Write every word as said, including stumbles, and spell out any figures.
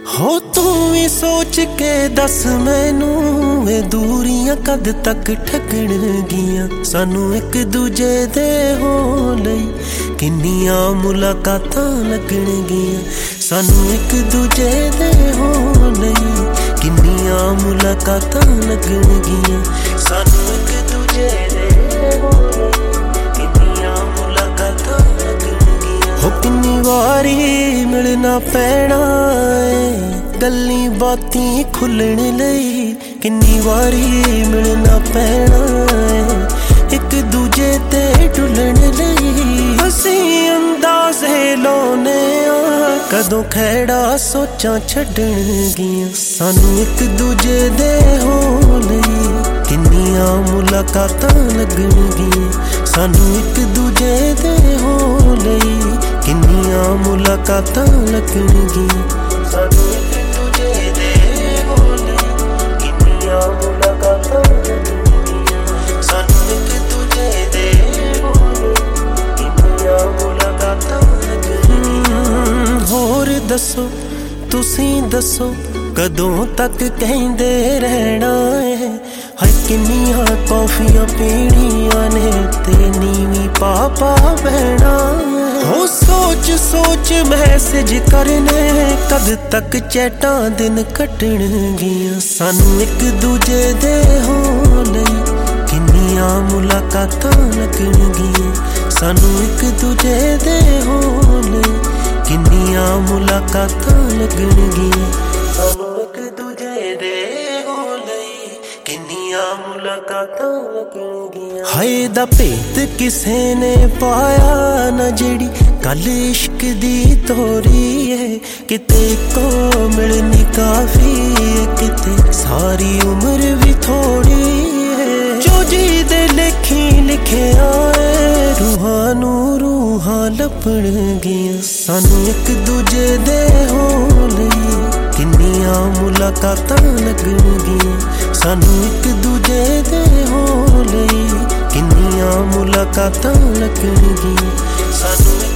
हो तू भी सोच के दस मैनू ए दूरियां कद तक ठगणगियां सानू एक दूजे दे होण लई किन्नियां मुलाकातां लगणगियां सानू एक दूजे दे होण लई किन्नियां मुलाकातां लगणगियां सानू एक दूजे दे होण लई किन्नियां मुलाकातां लगणगियां हो किन्नी वारी मिलना पैना गल्ली बाती खुलण लई किन्नी वारी मिलना पैना एक दूजे ते डुलण लई असीं अंदाज़े लाउने आ कदों खैड़ा सोचां छड्डणगियां सानू एक दूजे दे होण लई किन्नियां मुलाकातां लगणगियां सानू एक दूजे दे होण लई किन्नियां मुलाकातां लगणगियां सानू दसो तुसीं दसो कदों तक कहंदे रहना है हाय किन्नियां कॉफियां पीणियां ने ते नीवीं पापा बहना हो सोच सोच मैसेज करने कद तक चैटां दिन कट्टणगियां सानू एक दूजे दे होण लई किन्नियां मुलाकातां लगणगियां सानू एक दूजे दे होण लई किन्नियां मुलाकातां लगणगियां सानू एक दूजे दे होण लई किन्नियां मुलाकातां लगणगियां हाय दा भेत किसे ने पाया ना जेड़ी गल इश्क दी तोरी है किते को मिलनी काफी है किते सारी उम्र भी थोड़ी है जो जी दे लेखी लिखिया है रूहां नू रूहां लपणगियां सानू एक दूजे दे होण लई किन्नियां मुलाकातां लगणगियां सानू एक दूजे दे होण लई किन्नियां मुलाकातां लगणगियां सानू